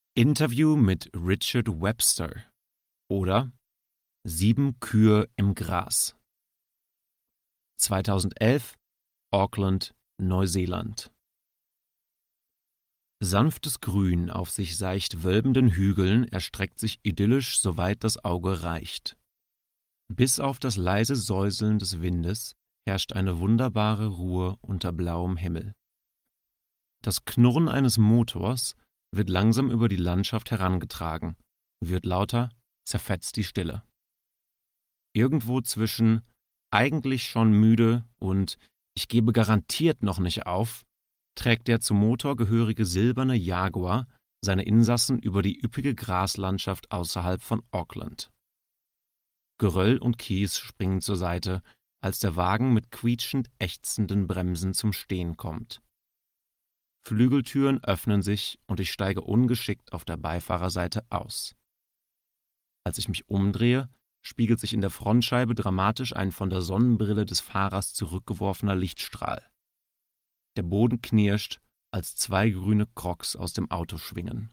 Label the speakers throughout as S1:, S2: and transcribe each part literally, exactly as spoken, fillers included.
S1: Interview mit Richard Webster oder Sieben Kühe im Gras. zweitausendelf, Auckland, Neuseeland. Sanftes Grün auf sich seicht wölbenden Hügeln erstreckt sich idyllisch, soweit das Auge reicht. Bis auf das leise Säuseln des Windes herrscht eine wunderbare Ruhe unter blauem Himmel. Das Knurren eines Motors wird langsam über die Landschaft herangetragen, wird lauter, zerfetzt die Stille. Irgendwo zwischen eigentlich schon müde und ich gebe garantiert noch nicht auf, trägt der zum Motor gehörige silberne Jaguar seine Insassen über die üppige Graslandschaft außerhalb von Auckland. Geröll und Kies springen zur Seite, als der Wagen mit quietschend ächzenden Bremsen zum Stehen kommt. Flügeltüren öffnen sich und ich steige ungeschickt auf der Beifahrerseite aus. Als ich mich umdrehe, spiegelt sich in der Frontscheibe dramatisch ein von der Sonnenbrille des Fahrers zurückgeworfener Lichtstrahl. Der Boden knirscht, als zwei grüne Crocs aus dem Auto schwingen.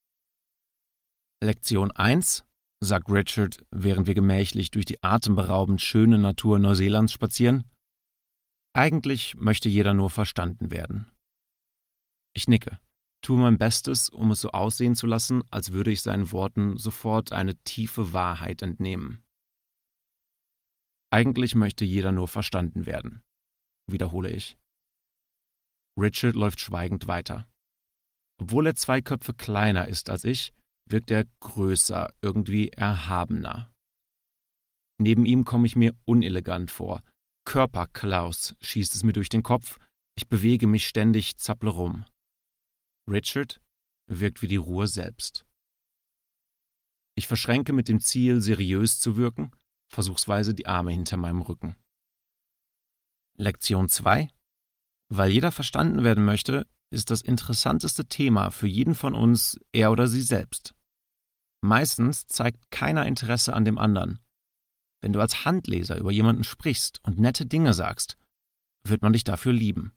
S1: Lektion eins, sagt Richard, während wir gemächlich durch die atemberaubend schöne Natur Neuseelands spazieren. Eigentlich möchte jeder nur verstanden werden. Ich nicke, tue mein Bestes, um es so aussehen zu lassen, als würde ich seinen Worten sofort eine tiefe Wahrheit entnehmen. Eigentlich möchte jeder nur verstanden werden, wiederhole ich. Richard läuft schweigend weiter. Obwohl er zwei Köpfe kleiner ist als ich, wirkt er größer, irgendwie erhabener. Neben ihm komme ich mir unelegant vor. Körperklaus schießt es mir durch den Kopf, ich bewege mich ständig, zapple rum. Richard wirkt wie die Ruhe selbst. Ich verschränke mit dem Ziel, seriös zu wirken, versuchsweise die Arme hinter meinem Rücken. Lektion zwei. Weil jeder verstanden werden möchte, ist das interessanteste Thema für jeden von uns er oder sie selbst. Meistens zeigt keiner Interesse an dem anderen. Wenn du als Handleser über jemanden sprichst und nette Dinge sagst, wird man dich dafür lieben.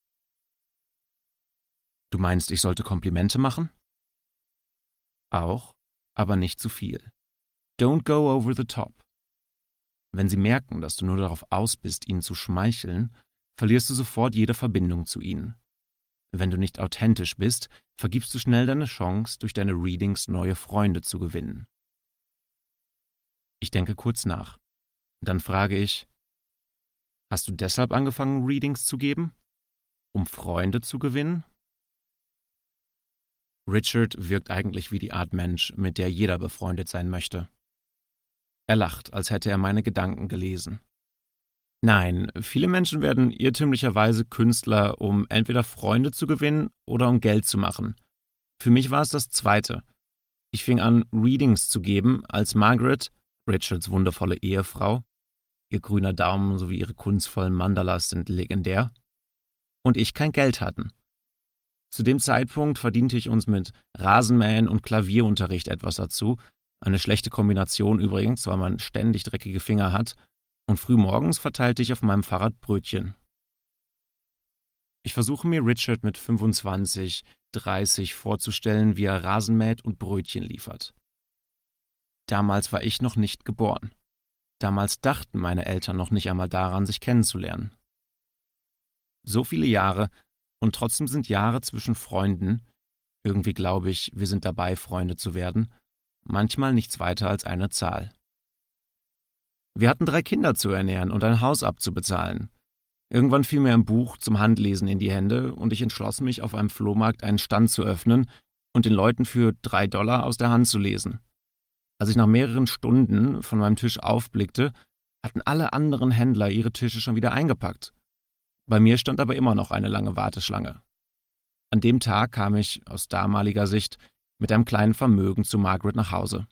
S1: Du meinst, ich sollte Komplimente machen? Auch, aber nicht zu viel. Don't go over the top. Wenn sie merken, dass du nur darauf aus bist, ihnen zu schmeicheln, verlierst du sofort jede Verbindung zu ihnen. Wenn du nicht authentisch bist, vergibst du schnell deine Chance, durch deine Readings neue Freunde zu gewinnen. Ich denke kurz nach. Dann frage ich, hast du deshalb angefangen, Readings zu geben? Um Freunde zu gewinnen? Richard wirkt eigentlich wie die Art Mensch, mit der jeder befreundet sein möchte. Er lacht, als hätte er meine Gedanken gelesen. Nein, viele Menschen werden irrtümlicherweise Künstler, um entweder Freunde zu gewinnen oder um Geld zu machen. Für mich war es das Zweite. Ich fing an, Readings zu geben, als Margaret, Richards wundervolle Ehefrau, ihr grüner Daumen sowie ihre kunstvollen Mandalas sind legendär, und ich kein Geld hatten. Zu dem Zeitpunkt verdiente ich uns mit Rasenmähen und Klavierunterricht etwas dazu, eine schlechte Kombination übrigens, weil man ständig dreckige Finger hat, und frühmorgens verteilte ich auf meinem Fahrrad Brötchen. Ich versuche mir Richard mit fünfundzwanzig, dreißig vorzustellen, wie er Rasen mäht und Brötchen liefert. Damals war ich noch nicht geboren. Damals dachten meine Eltern noch nicht einmal daran, sich kennenzulernen. So viele Jahre, und trotzdem sind Jahre zwischen Freunden, irgendwie glaube ich, wir sind dabei, Freunde zu werden, manchmal nichts weiter als eine Zahl. Wir hatten drei Kinder zu ernähren und ein Haus abzubezahlen. Irgendwann fiel mir ein Buch zum Handlesen in die Hände und ich entschloss mich, auf einem Flohmarkt einen Stand zu öffnen und den Leuten für drei Dollar aus der Hand zu lesen. Als ich nach mehreren Stunden von meinem Tisch aufblickte, hatten alle anderen Händler ihre Tische schon wieder eingepackt. Bei mir stand aber immer noch eine lange Warteschlange. An dem Tag kam ich, aus damaliger Sicht, mit einem kleinen Vermögen zu Margaret nach Hause.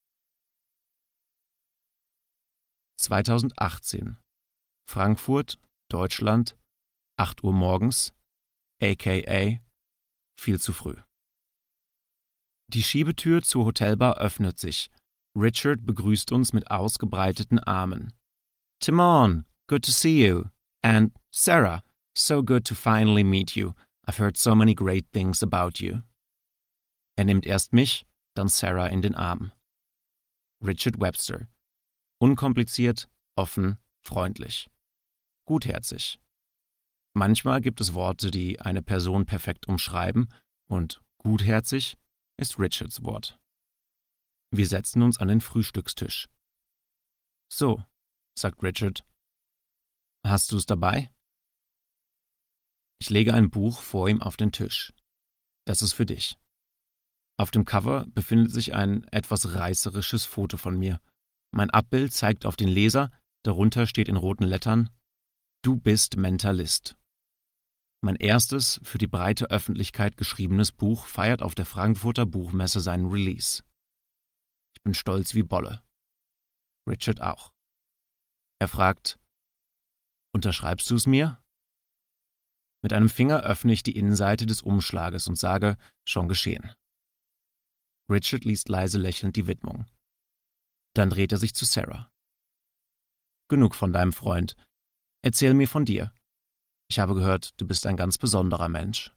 S1: zweitausendachtzehn. Frankfurt, Deutschland, acht Uhr morgens, aka viel zu früh. Die Schiebetür zur Hotelbar öffnet sich. Richard begrüßt uns mit ausgebreiteten Armen. Timon, good to see you. And Sarah, so good to finally meet you. I've heard so many great things about you. Er nimmt erst mich, dann Sarah in den Arm. Richard Webster. Unkompliziert, offen, freundlich. Gutherzig. Manchmal gibt es Worte, die eine Person perfekt umschreiben, und gutherzig ist Richards Wort. Wir setzen uns an den Frühstückstisch. »So«, sagt Richard. »Hast du es dabei?« Ich lege ein Buch vor ihm auf den Tisch. »Das ist für dich.« Auf dem Cover befindet sich ein etwas reißerisches Foto von mir. Mein Abbild zeigt auf den Leser, darunter steht in roten Lettern: »Du bist Mentalist.« Mein erstes, für die breite Öffentlichkeit geschriebenes Buch feiert auf der Frankfurter Buchmesse seinen Release. Ich bin stolz wie Bolle. Richard auch. Er fragt: »Unterschreibst du es mir?« Mit einem Finger öffne ich die Innenseite des Umschlages und sage: »Schon geschehen.« Richard liest leise lächelnd die Widmung. Dann dreht er sich zu Sarah. »Genug von deinem Freund. Erzähl mir von dir. Ich habe gehört, du bist ein ganz besonderer Mensch.«